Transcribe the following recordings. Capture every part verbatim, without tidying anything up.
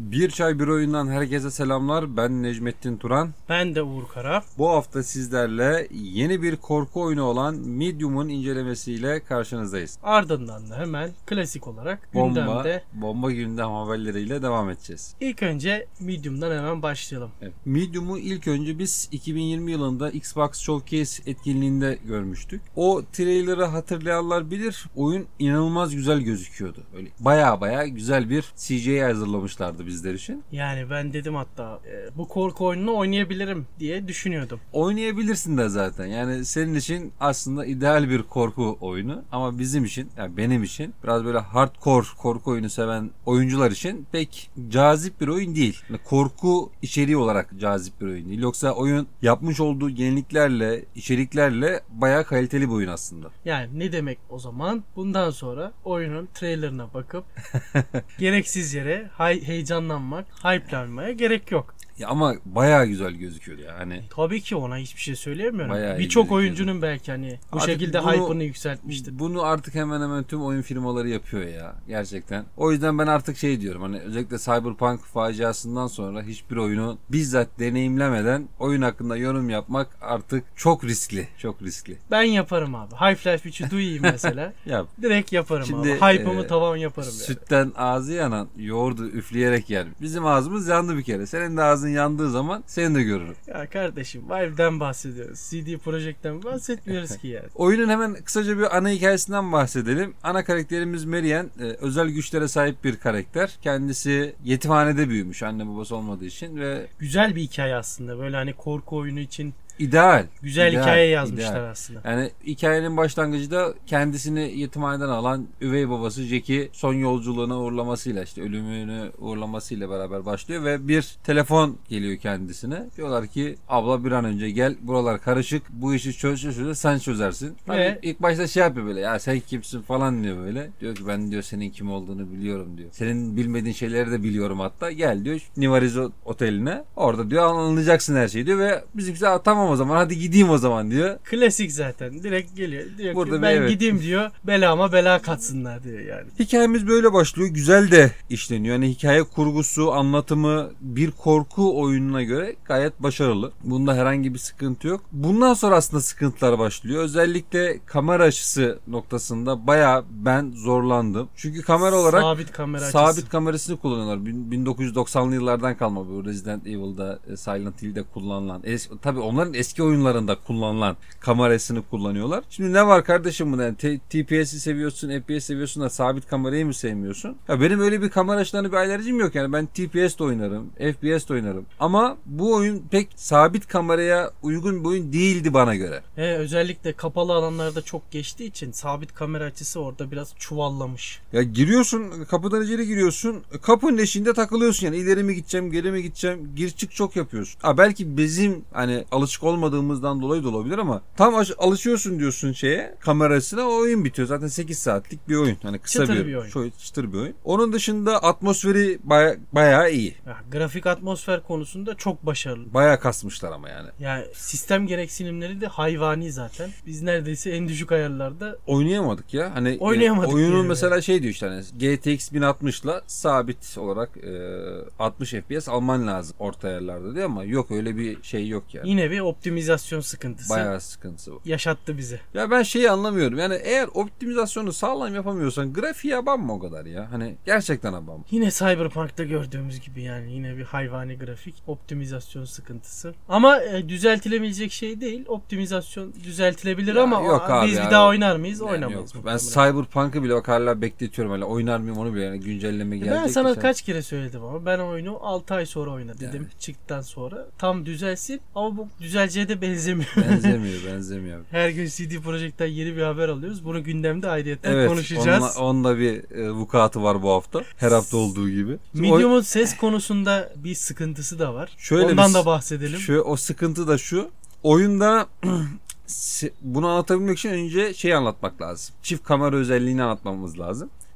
Bir Çay Bir Oyundan herkese selamlar. Ben Necmettin Turan. Ben de Uğur Kara. Bu hafta sizlerle yeni bir korku oyunu olan Medium'un incelemesiyle karşınızdayız. Ardından da hemen klasik olarak Bomba, gündemde. bomba gündem haberleriyle devam edeceğiz. İlk önce Medium'dan hemen başlayalım. Evet. Medium'u ilk önce biz iki bin yirmi yılında Xbox Showcase etkinliğinde görmüştük. O trailer'ı hatırlayanlar bilir. Oyun inanılmaz güzel gözüküyordu. Öyle baya baya güzel bir C G I hazırlamışlardı bizler için. Yani ben dedim hatta e, bu korku oyununu oynayabilirim diye düşünüyordum. Oynayabilirsin de zaten. Yani senin için aslında ideal bir korku oyunu. Ama bizim için, yani benim için biraz böyle hardcore korku oyunu seven oyuncular için pek cazip bir oyun değil. Yani korku içeriği olarak cazip bir oyun değil. Yoksa oyun yapmış olduğu yeniliklerle, içeriklerle bayağı kaliteli bir oyun aslında. Yani ne demek o zaman? Bundan sonra oyunun trailerına bakıp gereksiz yere hay- heyecanlanmak, hype'lanmaya gerek yok. Ya ama bayağı güzel gözüküyor ya. Hani tabii ki ona hiçbir şey söyleyemiyorum. Bayağı iyi Birçok gözüküyor. oyuncunun belki hani bu Artık şekilde bunu- hype'ını yükseltmiştir. Bunu artık hemen hemen tüm oyun firmaları yapıyor ya. Gerçekten. O yüzden ben artık şey diyorum. Hani özellikle Cyberpunk faciasından sonra hiçbir oyunu bizzat deneyimlemeden oyun hakkında yorum yapmak artık çok riskli. Çok riskli. Ben yaparım abi. Half-Life üçü duyayım mesela. Yap. Direkt yaparım Şimdi, abi. Hype'ımı e, tavan yaparım yani. Sütten ağzı yanan yoğurdu üfleyerek yer. Bizim ağzımız yandı bir kere. Senin de ağzın yandığı zaman seni de görürüm. Ya kardeşim Valve'den bahsediyoruz. C D Projekt'ten bahsetmiyoruz ki yani. Oyunun hemen kısaca bir ana hikayesinden bahsedelim. Ana karakterimiz Marian e, özel güçlere sahip bir karakter. Kendisi yetimhanede büyümüş anne babası olmadığı için ve Güzel bir hikaye aslında. Böyle hani korku oyunu için ideal. güzel ideal, hikaye yazmışlar ideal. aslında. Yani hikayenin başlangıcında kendisini yetimhaneden alan üvey babası Jack'i son yolculuğuna uğurlamasıyla, işte ölümünü uğurlamasıyla beraber başlıyor ve bir telefon geliyor kendisine. Diyorlar ki abla bir an önce gel, buralar karışık, bu işi çöz çöz sen çözersin. Tabii Ve- ilk başta şey yapıyor böyle, ya sen kimsin falan diyor böyle. Diyor ki ben diyor senin kim olduğunu biliyorum diyor. Senin bilmediğin şeyleri de biliyorum hatta. Gel diyor Nivariz oteline. Orada diyor anlayacaksın her şeyi diyor ve bizimkisi tamam o zaman hadi gideyim o zaman diyor. Klasik zaten. Direkt geliyor. Diyor Burada ki bir ben evet. gideyim diyor. Belama bela katsınlar diyor yani. Hikayemiz böyle başlıyor. Güzel de işleniyor. Yani hikaye kurgusu, anlatımı bir korku oyununa göre gayet başarılı. Bunda herhangi bir sıkıntı yok. Bundan sonra aslında sıkıntılar başlıyor. Özellikle kamera açısı noktasında bayağı ben zorlandım. Çünkü kamera olarak sabit kamera açısı. sabit kamerasını kullanıyorlar. bin dokuz yüz doksanlı yıllardan kalma bu Resident Evil'da, Silent Hill'de kullanılan. Es- tabii onların eski oyunlarında kullanılan kamerasını kullanıyorlar. Şimdi ne var kardeşim bu? Yani T- TPS'i seviyorsun, F P S seviyorsun da sabit kamerayı mı sevmiyorsun? Ya benim öyle bir kamera açılarına bir alerjim yok yani. Ben T P S de oynarım, F P S de oynarım. Ama bu oyun pek sabit kameraya uygun bir oyun değildi bana göre. He, özellikle kapalı alanlarda çok geçtiği için sabit kamera açısı orada biraz çuvallamış. Ya giriyorsun, kapıdan içeri giriyorsun, kapının eşiğinde takılıyorsun yani. İleri mi gideceğim, geri mi gideceğim, gir çık çok yapıyorsun. Ha belki bizim hani alışık olmadığımızdan dolayı da olabilir ama tam alışıyorsun diyorsun şeye, kamerasına, o oyun bitiyor. Zaten sekiz saatlik bir oyun. Hani kısa Çıtır bir, bir oyun. Şöyle çıtır bir oyun. Onun dışında atmosferi baya, bayağı iyi. Ya, grafik atmosfer konusunda çok başarılı. Bayağı kasmışlar ama yani. Yani sistem gereksinimleri de hayvani zaten. Biz neredeyse en düşük ayarlarda Oynayamadık ya. Hani Oynayamadık e, oyunun yani. mesela şey diyor işte hani G T X bin altmışla sabit olarak e, altmış F P S alman lazım orta ayarlarda diyor ama yok öyle bir şey yok yani. yine bir optimizasyon sıkıntısı Bayağı sıkıntısı var. yaşattı bizi. Ya ben şeyi anlamıyorum. Yani eğer optimizasyonu sağlam yapamıyorsan grafiğe abanma o kadar ya. Hani gerçekten abanma. Yine Cyberpunk'ta gördüğümüz gibi yani yine bir hayvani grafik, optimizasyon sıkıntısı. Ama e, düzeltilebilecek şey değil. Optimizasyon düzeltilebilir Ya ama yok o- abi biz ya. bir daha oynar mıyız? Yani Oynamayız. yok. Ben muhtemelen. Cyberpunk'ı bile bak hala bekletiyorum. Hala oynar mıyım onu bile, yani güncelleme gelecek. Ben sana mesela. kaç kere söyledim ama ben oyunu altı ay sonra oyna dedim Yani. çıktıktan sonra. Tam düzelsin ama bu düzeleceğe de benzemiyor. Benzemiyor benzemiyor. Her gün C D Projekt'ten yeni bir haber alıyoruz. Bunu gündemde ayrıyetten Evet, konuşacağız. onunla, onunla bir e, vukuatı var bu hafta. Her hafta olduğu gibi. Şimdi Medium'un ses konusunda bir sıkıntısı da var. Şöyle Ondan bir- da bahsedelim. Şu, o sıkıntı da şu. Oyunda bunu anlatabilmek için önce şey anlatmak lazım. Çift kamera özelliğini anlatmamız lazım.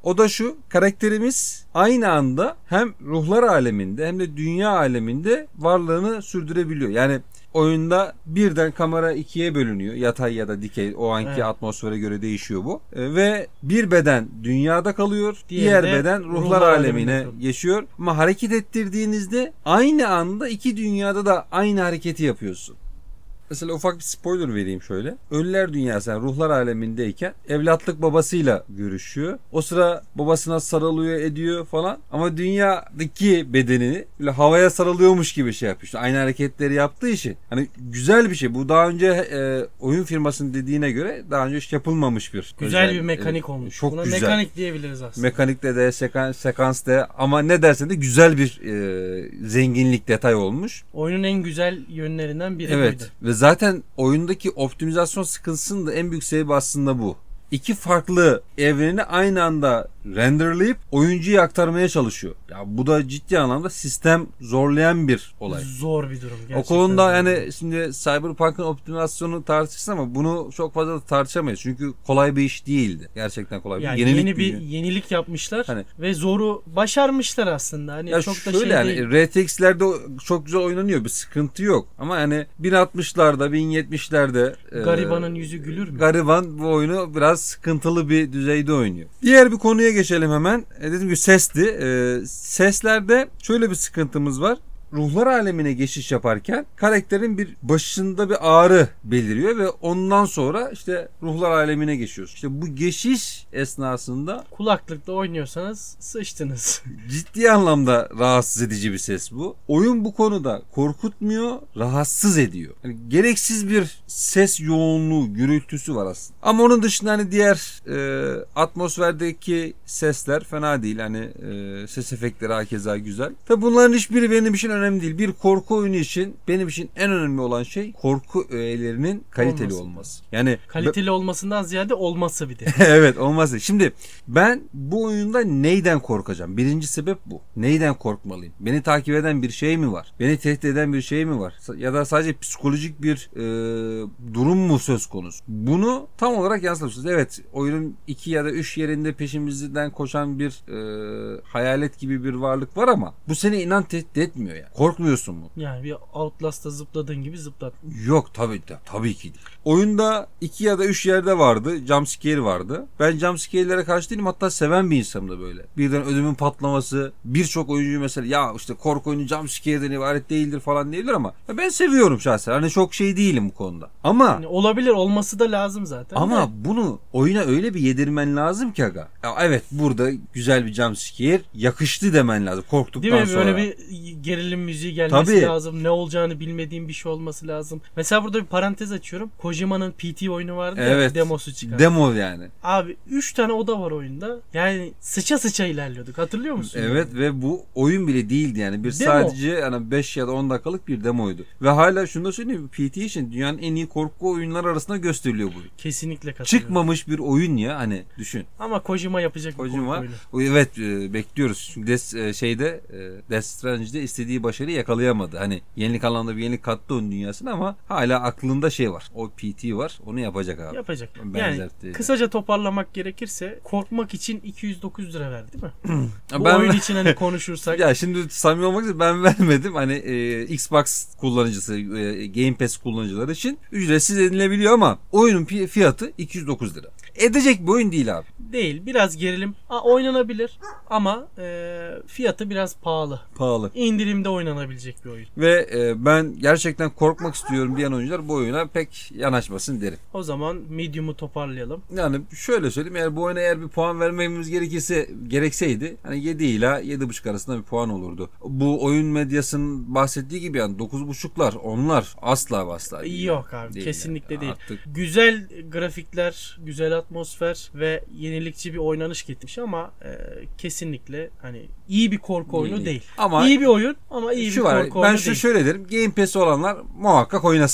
O da şu: karakterimiz aynı anda hem ruhlar aleminde hem de dünya aleminde varlığını sürdürebiliyor. Yani oyunda birden kamera ikiye bölünüyor. Yatay ya da dikey. O anki evet. atmosfere göre değişiyor bu. E, ve bir beden dünyada kalıyor. Diğer, diğer beden ruhlar, ruhlar alemine geçiyor. Ama hareket ettirdiğinizde aynı anda iki dünyada da aynı hareketi yapıyorsun. Mesela ufak bir spoiler vereyim şöyle. Ölüler dünyası, yani ruhlar alemindeyken evlatlık babasıyla görüşüyor. O sıra babasına sarılıyor, ediyor falan. Ama dünyadaki bedenini böyle havaya sarılıyormuş gibi şey yapıyor. İşte aynı hareketleri yaptığı için. Hani güzel bir şey. Bu daha önce e, oyun firmasının dediğine göre daha önce hiç yapılmamış bir. Güzel özel, bir mekanik e, olmuş. Çok Buna güzel. Mekanik diyebiliriz aslında. Mekanikte de, sekans, sekanste ama ne dersen de güzel bir e, zenginlik, detay olmuş. Oyunun en güzel yönlerinden biri evet. buydu. Ve zaten oyundaki optimizasyon sıkıntısının da en büyük sebebi aslında bu. İki farklı evreni aynı anda renderlayıp oyuncuya aktarmaya çalışıyor. Ya bu da ciddi anlamda sistem zorlayan bir olay. Zor bir durum gerçekten. O konuda yani şimdi Cyberpunk'ın optimizasyonu tartışırız ama bunu çok fazla da tartışamayız. Çünkü kolay bir iş değildi. Gerçekten kolay bir yani yenilik yeni bir bir yenilik yapmışlar hani, ve zoru başarmışlar aslında. Hani ya çok şöyle da şey yani, değil. R T X'lerde çok güzel oynanıyor. Bir sıkıntı yok. Ama yani bin altmışlarda, bin yetmişlerde Garibanın e, yüzü gülür mü? Gariban bu oyunu biraz sıkıntılı bir düzeyde oynuyor. Diğer bir konuya geçelim hemen. E, dediğim gibi sesti. E, seslerde şöyle bir sıkıntımız var. Ruhlar alemine geçiş yaparken karakterin bir başında bir ağrı beliriyor ve ondan sonra işte ruhlar alemine geçiyoruz. İşte bu geçiş esnasında kulaklıkla oynuyorsanız sıçtınız. Ciddi anlamda rahatsız edici bir ses bu. Oyun bu konuda korkutmuyor, rahatsız ediyor. Yani gereksiz bir ses yoğunluğu, gürültüsü var aslında. Ama onun dışında hani diğer e, atmosferdeki sesler fena değil. Hani e, ses efektleri hakeza güzel. Tabi bunların hiçbiri benim için önemli değil. Bir korku oyunu için benim için en önemli olan şey korku öğelerinin kaliteli olması. olması. Yani kaliteli be- olmasından ziyade olması bir de. evet, olması. Şimdi ben bu oyunda neyden korkacağım? Birinci sebep bu. Neyden korkmalıyım? Beni takip eden bir şey mi var? Beni tehdit eden bir şey mi var? Ya da sadece psikolojik bir e, durum mu söz konusu? Bunu tam olarak yansıtmışsınız. Evet, oyunun iki ya da üç yerinde peşimizden koşan bir e, hayalet gibi bir varlık var ama bu seni inan tehdit etmiyor yani. Korkmuyorsun mu? Yani bir Outlast'ta zıpladığın gibi zıplat. Yok tabii de, tabii ki değil. Oyunda iki ya da üç yerde vardı. Jumpscare vardı. Ben jumpscare'lere karşı değilim. Hatta seven bir insanım da böyle. Birden ödümün patlaması. Birçok oyuncu mesela ya işte korku oyunu jumpscare'den ibaret değildir falan diyebilir ama ben seviyorum şahsen. Hani çok şey değilim bu konuda. Ama yani olabilir, olması da lazım zaten. Ama de. bunu oyuna öyle bir yedirmen lazım ki aga. Ya evet, burada güzel bir jumpscare yakıştı demen lazım. Korktuktan değil mi? sonra. Böyle bir gerilim müziği gelmesi Tabii. lazım. Ne olacağını bilmediğim bir şey olması lazım. Mesela burada bir parantez açıyorum. Kojima'nın P T oyunu vardı evet. ya, demosu çıkardı. Demo yani. Abi üç tane oda var oyunda. Yani sıça sıça ilerliyorduk. Hatırlıyor musun? Evet yani? Ve bu oyun bile değildi yani. Bir demo. Sadece yani beş ya da on dakikalık bir demoydu. Ve hala şunu da söyleyeyim. P T için dünyanın en iyi korku oyunları arasında gösteriliyor bu. Kesinlikle katılıyorum. Çıkmamış bir oyun ya, hani düşün. Ama Kojima yapacak Kojima, bir korku oyunu. Evet, e, bekliyoruz. Çünkü Des, e, şeyde e, Death Stranding'de istediği başarıyı yakalayamadı. Hani yenilik anlamda bir yenilik kattı onun dünyasına ama hala aklında şey var. O P T var. Onu yapacak abi. Yapacak. Benzer yani değil. Kısaca toparlamak gerekirse korkmak için iki yüz dokuz lira verdi değil mi? Bu ben, oyun için hani konuşursak. Ya şimdi samimi olmak için ben vermedim. Hani e, Xbox kullanıcısı, e, Game Pass kullanıcıları için ücretsiz edilebiliyor ama oyunun fiyatı iki yüz dokuz lira. Edecek bir oyun değil abi. Değil. Biraz gerilim. Aa, oynanabilir ama e, fiyatı biraz pahalı. Pahalı. İndirimde oynanabilecek bir oyun. Ve e, ben gerçekten korkmak istiyorum diyen oyuncular bu oyuna pek yanaşmasın derim. O zaman Medium'u toparlayalım. Yani şöyle söyleyeyim, eğer bu oyuna eğer bir puan vermemiz gerekirse gerekseydi hani yedi ila yedi buçuk arasında bir puan olurdu. Bu oyun medyasının bahsettiği gibi yani dokuz buçuklar, onlar asla asla değil. Yok abi, değil kesinlikle yani. değil. Artık... Güzel grafikler, güzel atmosfer ve yenilikçi bir oynanış getirmiş ama e, kesinlikle hani iyi bir korku oyunu değil. değil. Ama iyi bir oyun ama iyi bir var, korku oyunu ben şu değil. şöyle derim. Game Pass'i olanlar muhakkak oynasın.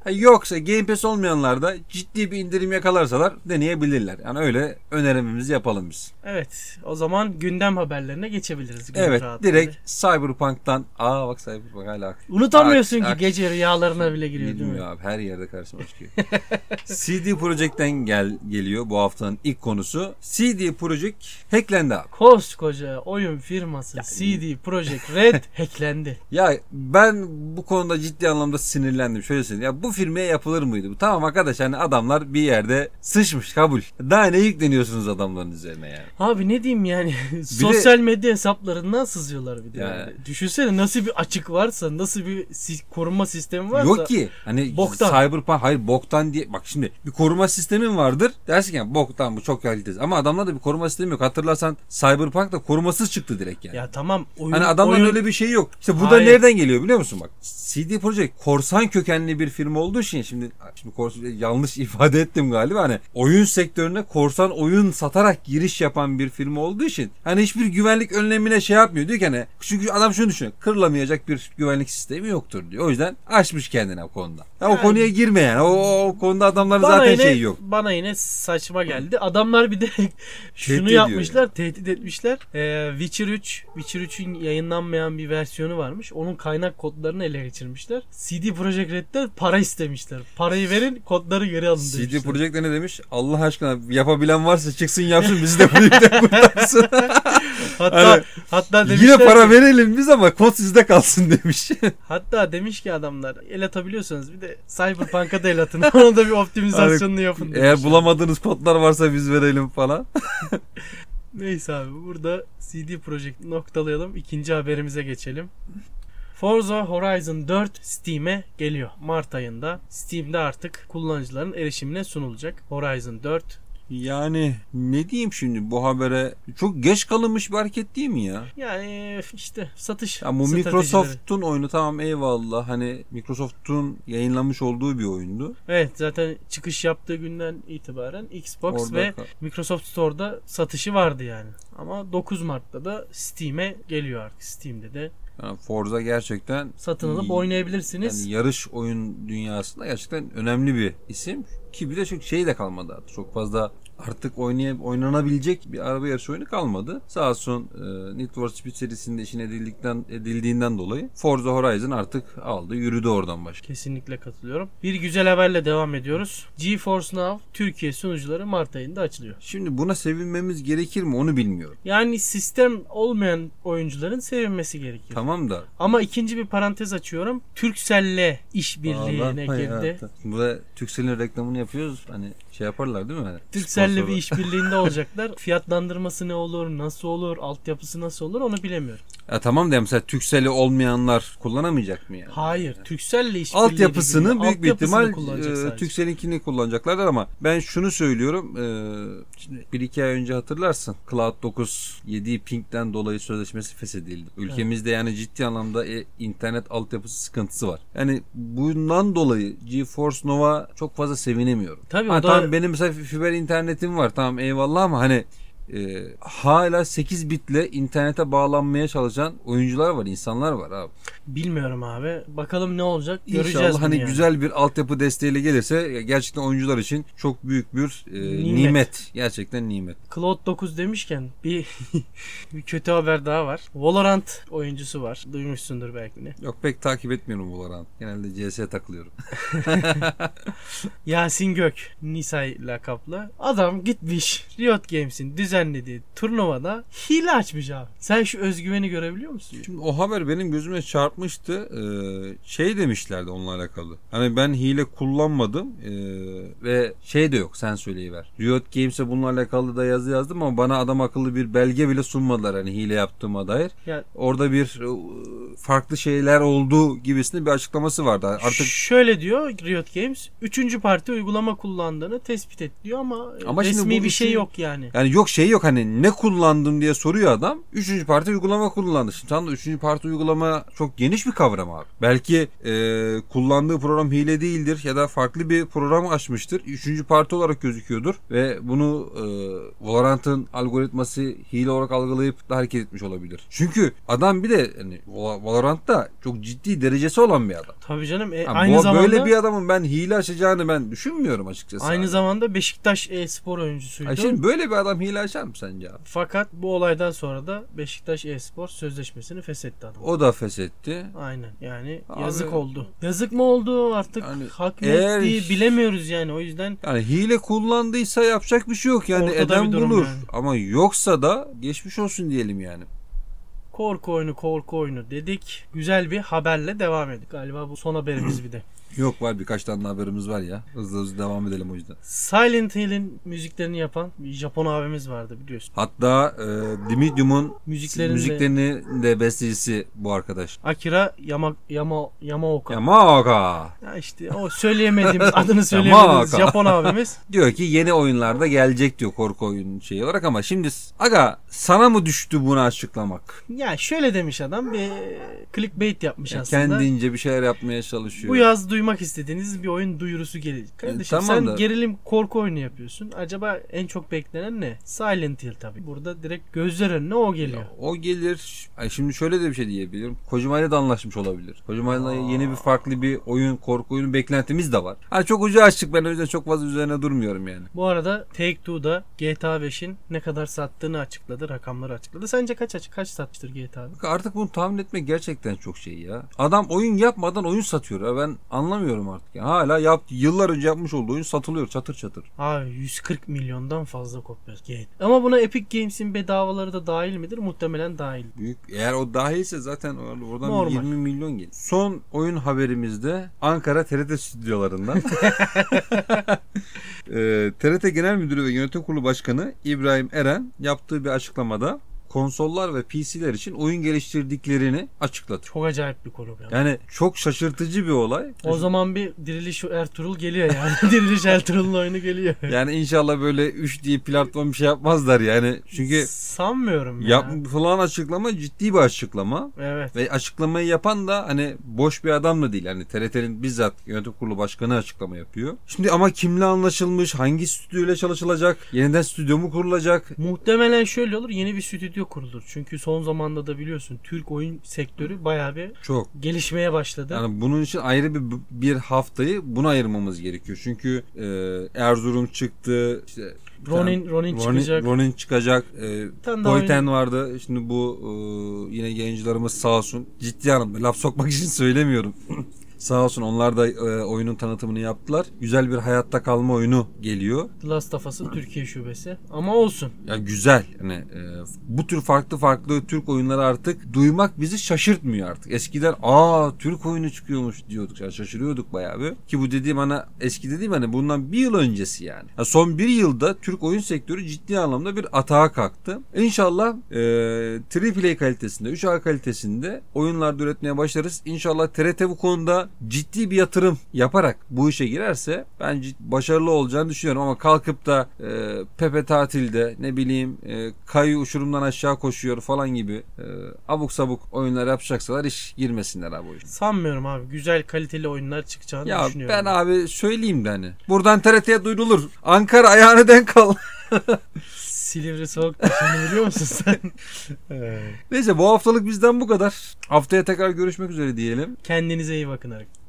Ha, yoksa Game Pass olmayanlar da ciddi bir indirim yakalarsalar deneyebilirler. Yani öyle önerimimizi yapalım biz. Evet. O zaman gündem haberlerine geçebiliriz. Gönül Evet. rahatlığıyla. Direkt Cyberpunk'tan. Aa bak Cyberpunk hala. Unutamıyorsun Ak- ki ak- gece rüyalarına bile giriyor değil mi? Bilmiyorum abi, her yerde karşıma çıkıyor. C D Projekt'ten gel geliyor bu haftanın ilk konusu. C D Projekt hacklendi abi. Koskoca oyun firması C D Projekt Red hacklendi. Ya ben bu konuda ciddi anlamda sinirlendim. Şöyle söyleyeyim. Ya bu firmaya yapılır mıydı bu? Tamam arkadaş, hani adamlar bir yerde sıçmış, kabul. Daha ne yükleniyorsunuz adamların üzerine yani? Abi ne diyeyim yani? Sosyal medya hesaplarından sızıyorlar bir de. Yani. Yani. Düşünsene nasıl bir açık varsa, nasıl bir si- koruma sistemi varsa. Yok ki. Hani boktan. Cyberpunk, hayır boktan diye. Bak şimdi bir koruma sistemin vardır. Dersin ki yani, boktan bu, çok kalitesiz. Ama adamlarda bir koruma sistemi yok. Hatırlarsan Cyberpunk da korumasız çıktı direkt yani. Ya tamam. Oyun, Hani adamların oyun... öyle bir şeyi yok. İşte bu da Hayır. nereden geliyor biliyor musun bak? C D Projekt korsan kökenli bir firma olduğu için, şimdi şimdi korsan, yanlış ifade ettim galiba, hani oyun sektörüne korsan oyun satarak giriş yapan bir firma olduğu için hani hiçbir güvenlik önlemine şey yapmıyor, diyor ki hani, çünkü adam şunu düşünüyor, kırılamayacak bir güvenlik sistemi yoktur diyor. O yüzden açmış kendine o konuda. Ya Yani, o konuya girme yani. O, o konuda adamların bana zaten yine, şeyi yok. Bana yine saçma geldi. Adamlar bir de şunu Tehdit yapmışlar, ediyor tehdit etmişler. Ee, Witcher üç, Witcher üçün yayınlanmayan bir versiyonu varmış. Onun kaynak kodlarını ele geçirmişler. C D Projekt Red'den para istemişler. Parayı verin, kodları geri alın demişler. C D Projekt ne demiş? Allah aşkına yapabilen varsa çıksın yapsın, bizi de bu yükten kurtarsın. Hatta Hani, hatta demişler yine para ki, verelim biz ama kod sizde kalsın demiş. hatta demiş ki adamlar, el atabiliyorsanız bir de Cyberpunk'a da el atın. Ona da bir optimizasyonunu yapın demişler. Eğer bulamadığınız kodlar varsa biz verelim falan. Neyse abi, burada C D Projekt noktalayalım. İkinci haberimize geçelim. Forza Horizon dört Steam'e geliyor. Mart ayında Steam'de artık kullanıcıların erişimine sunulacak. Horizon dört. Yani ne diyeyim şimdi bu habere, çok geç kalınmış bir hareket değil mi ya? Yani işte satış Ya bu stratejileri. Microsoft'un oyunu, tamam eyvallah, hani Microsoft'un yayınlamış olduğu bir oyundu. Evet, zaten çıkış yaptığı günden itibaren Xbox Orada ve kal- Microsoft Store'da satışı vardı yani. Ama dokuz Mart'ta da Steam'e geliyor artık. Steam'de de Yani Forza gerçekten satın alıp iyi- oynayabilirsiniz. Yani yarış oyun dünyasında gerçekten önemli bir isim. Ki bir de çok şey de kalmadı artık. Çok fazla artık oynayıp oynanabilecek bir araba yarışı oyunu kalmadı. Sağ olsun e, Need for Speed serisinde işin edildikten edildiğinden dolayı Forza Horizon artık aldı, yürüdü oradan başka. Kesinlikle katılıyorum. Bir güzel haberle devam ediyoruz. GeForce Now Türkiye sunucuları Mart ayında açılıyor. Şimdi buna sevinmemiz gerekir mi onu bilmiyorum. Yani sistem olmayan oyuncuların sevinmesi gerekiyor. Tamam da. Ama ikinci bir parantez açıyorum. Turkcell'le işbirliğine Vallahi girdi. hayatım. Burada Turkcell'in reklamını yapıyoruz. Hani şey yaparlar değil mi? Hani Turkcell'le sponsoru. bir işbirliğinde olacaklar. Fiyatlandırması ne olur, nasıl olur, altyapısı nasıl olur onu bilemiyorum. Ya tamam da mesela Turkcell'i olmayanlar kullanamayacak mı yani? Hayır, Turkcell'le işbirliği. Altyapısını gibi. büyük bir Altyapısını ihtimal kullanacak e, sadece. Turkcell'inkini kullanacaklardır ama ben şunu söylüyorum. E, şimdi bir iki ay önce hatırlarsın. Cloud dokuz yediği pingden dolayı sözleşmesi feshedildi. Ülkemizde yani ciddi anlamda e, internet altyapısı sıkıntısı var. Yani bundan dolayı GeForce Now'a çok fazla sevinemiyorum. Tabii ha, o da... tamam benim mesela fiber internetim var. Tamam eyvallah ama hani e, hala sekiz bitle internete bağlanmaya çalışan oyuncular var, insanlar var abi. Bilmiyorum abi. Bakalım ne olacak. Göreceğiz İnşallah bunu hani yani. güzel bir altyapı desteğiyle gelirse gerçekten oyuncular için çok büyük bir e, Nimet. nimet. Gerçekten nimet. Cloud dokuz demişken bir bir kötü haber daha var. Valorant oyuncusu var. Duymuşsundur belki de. Yok pek takip etmiyorum Valorant. Genelde C S'ye takılıyorum. Yasin Gök, Nisay lakaplı. Adam gitmiş Riot Games'in düzenlediği turnuvada hile açmış abi. Sen şu özgüveni görebiliyor musun? Şimdi o haber benim gözüme çarpmıştı. Ee, şey demişlerdi onunla alakalı. Hani ben hile kullanmadım ee, ve şey de yok, sen söyleyiver. Riot Games'e bununla alakalı da yazı yazdım ama bana adam akıllı bir belge bile sunmadılar hani hile yaptığıma dair. Ya, orada bir e, farklı şeyler olduğu gibisinde bir açıklaması vardı. Artık şöyle diyor Riot Games, üçüncü parti uygulama kullandığını tespit et diyor ama, Ama şimdi resmi bu bir şey işin- yok yani. yani yok şey yok, hani ne kullandım diye soruyor adam. Üçüncü parti uygulama kullandı. Şimdi tam da üçüncü parti uygulama çok geniş bir kavram abi. Belki e, kullandığı program hile değildir ya da farklı bir program açmıştır. Üçüncü parti olarak gözüküyordur ve bunu e, Valorant'ın algoritması hile olarak algılayıp da hareket etmiş olabilir. Çünkü adam bir de hani Valorant'ta çok ciddi derecesi olan bir adam. Tabii canım. E, Yani aynı bu, zamanda böyle bir adamın ben hile açacağını ben düşünmüyorum açıkçası. aynı abi. zamanda Beşiktaş e-spor oyuncusuydu. Ay şimdi böyle bir adam hile açar mı sence abi? Fakat bu olaydan sonra da Beşiktaş e-spor sözleşmesini feshetti adam. O da feshetti. Aynen. Yani Abi, yazık oldu. Yazık mı oldu artık? Yani hak mı eğer- ettiği bilemiyoruz yani. O yüzden Yani hile kullandıysa yapacak bir şey yok yani Ortada eden bir durum bulur. yani. Ama yoksa da geçmiş olsun diyelim yani. korku oyunu korku oyunu dedik. Güzel bir haberle devam ettik. Galiba bu son haberimiz bir de. Yok var birkaç tane haberimiz var ya. Hızlı hızlı devam edelim o yüzden. Silent Hill'in müziklerini yapan bir Japon abimiz vardı biliyorsun. Hatta e, Dimidium'un Müziklerini, müziklerini de bestecisi bu arkadaş. Akira Yama, Yama, Yamaoka. Yamaoka. Ya işte o söyleyemediğimiz adını söyleyemediğimiz Yamaoka. Japon abimiz. Diyor ki yeni oyunlarda gelecek diyor korku oyunu şeyi olarak ama şimdi aga sana mı düştü bunu açıklamak? Ya şöyle demiş adam, bir clickbait yapmış Ya aslında. kendince bir şeyler yapmaya çalışıyor. Bu yaz duymak istediğiniz bir oyun duyurusu gelecek. Kardeşim E, tamam sen da- gerilim korku oyunu yapıyorsun. Acaba en çok beklenen ne? Silent Hill tabii. Burada direkt gözler önüne o geliyor. Ya, o gelir. Ay şimdi şöyle de bir şey diyebilirim. Kojima ile de anlaşmış olabilir. Kojima ile yeni bir farklı bir oyun, korku oyunu beklentimiz de var. Ha çok ucu açtık, ben o yüzden çok fazla üzerine durmuyorum yani. Bu arada Take-Two da G T A beşin ne kadar sattığını açıkladı. Rakamları açıkladı. Sence kaç aç kaç satmıştır G T A? Bak artık bunu tahmin etmek gerçekten çok şey ya. Adam oyun yapmadan oyun satıyor ya. Ben anlamıyorum artık. Ya. Hala yaptı. Yıllar önce yapmış olduğu oyun satılıyor çatır çatır. Abi yüz kırk milyondan fazla kopya. Ama buna Epic Games'in bedavaları da dahil midir? Muhtemelen dahil. Büyük. Eğer o dahilse zaten oradan Normal. yirmi milyon gelir. Son oyun haberimizde Ankara T R T stüdyolarından e, T R T Genel Müdürü ve Yönetim Kurulu Başkanı İbrahim Eren yaptığı bir açıklamada konsollar ve P C'ler için oyun geliştirdiklerini açıkladı. Çok acayip bir konu. Yani. Yani çok şaşırtıcı bir olay. O zaman bir Diriliş Ertuğrul geliyor yani. Diriliş Ertuğrul'un oyunu geliyor. Yani inşallah böyle üç D platform bir şey yapmazlar yani. Çünkü sanmıyorum ya. yapılan açıklama ciddi bir açıklama. Evet. Ve açıklamayı yapan da hani boş bir adam da değil. Hani T R T'nin bizzat yönetim kurulu başkanı açıklama yapıyor. Şimdi ama kimle anlaşılmış, hangi stüdyoyla çalışılacak, yeniden stüdyo mu kurulacak? Muhtemelen şöyle olur, yeni bir stüdyo kurulur. Çünkü son zamanda da biliyorsun Türk oyun sektörü bayağı bir Çok. gelişmeye başladı. Yani bunun için ayrı bir bir haftayı buna ayırmamız gerekiyor. Çünkü e, Erzurum çıktı, işte Ronin, Ronin çıkacak. Ronin çıkacak. E, tane daha Poiten vardı. Şimdi bu e, yine yayıncılarımız sağ olsun. Ciddi anlamda laf sokmak için söylemiyorum. Sağ olsun onlar da e, oyunun tanıtımını yaptılar. Güzel bir hayatta kalma oyunu geliyor. The Last of Us'ın Türkiye şubesi. Ama olsun. Ya güzel. Yani e, bu tür farklı farklı Türk oyunları artık duymak bizi şaşırtmıyor artık. Eskiden aa Türk oyunu çıkıyormuş diyorduk. Yani şaşırıyorduk bayağı bir. Ki bu dediğim hani eski dediğim hani bundan bir yıl öncesi yani. Ya son bir yılda Türk oyun sektörü ciddi anlamda bir atağa kalktı. İnşallah e, Triple A kalitesinde, üç A kalitesinde oyunlar üretmeye başlarız. İnşallah T R T bu konuda ciddi bir yatırım yaparak bu işe girerse ben başarılı olacağını düşünüyorum ama kalkıp da e, Pepe tatilde ne bileyim e, Kayu uçurumdan aşağı koşuyor falan gibi e, abuk sabuk oyunlar yapacaksalar iş girmesinler abi o işe. Sanmıyorum abi. Güzel kaliteli oyunlar çıkacağını Ya düşünüyorum. ben abi söyleyeyim de hani. Buradan T R T'ye duyurulur. Ankara ayağını denk al. Silivri soğuk taşını biliyor musun sen? Neyse bu haftalık bizden bu kadar. Haftaya tekrar görüşmek üzere diyelim. Kendinize iyi bakın arkadaşlar.